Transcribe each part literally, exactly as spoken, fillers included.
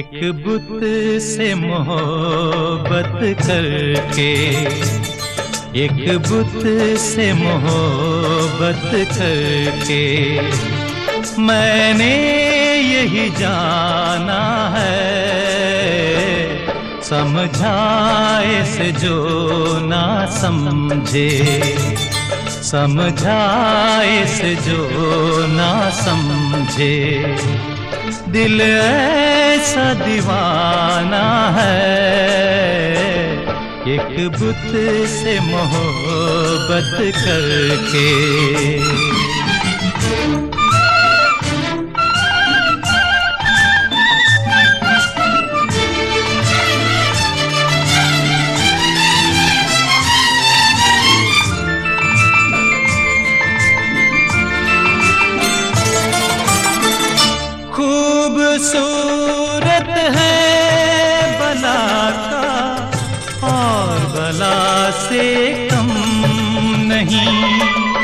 एक बुत से मोहब्बत करके, एक बुत से मोहब्बत करके मैंने यही जाना है, समझाए से जो ना समझे, समझाए से जो ना समझे, दिल ऐसा दीवाना है, एक बुत से मोहब्बत करके। खूबसूरत है बला का और बला से कम नहीं,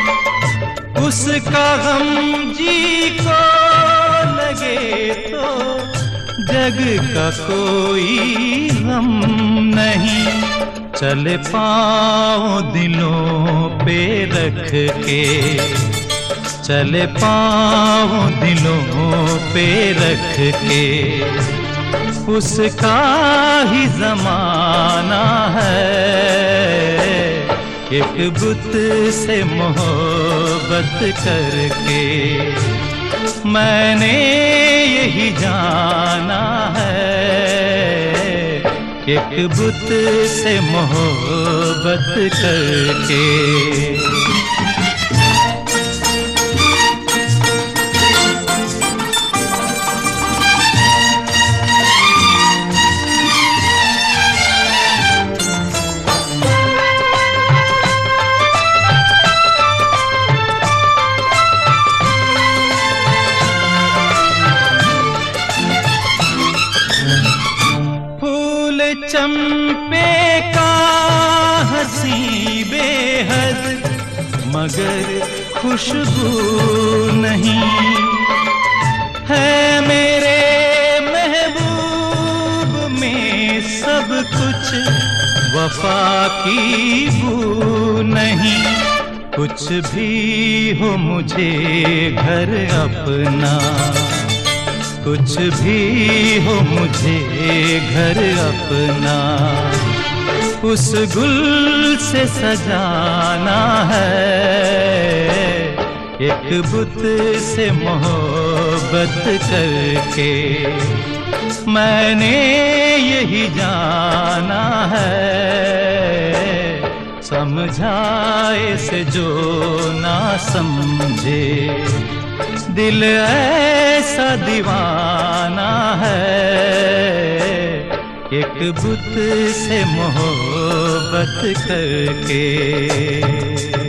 उसका गम जी को लगे तो जग का कोई गम नहीं। चले पाँव दिलों पे रख के, चले पाँव दिलों पे रख के, उसका ही ज़माना है, एक बुत से मोहब्बत करके मैंने यही जाना है, एक बुत से मोहब्बत करके। चंपे का हंसी बेहद मगर खुशबू नहीं है, मेरे महबूब में सब कुछ वफा की बू नहीं। कुछ भी हो मुझे घर अपना, कुछ भी हो मुझे घर अपना, उस गुल से सजाना है, एक बुत से मोहब्बत करके मैंने यही जाना है, समझाए से जो ना समझे, दिल ऐसा दीवाना है, एक बुत से मोहब्बत करके।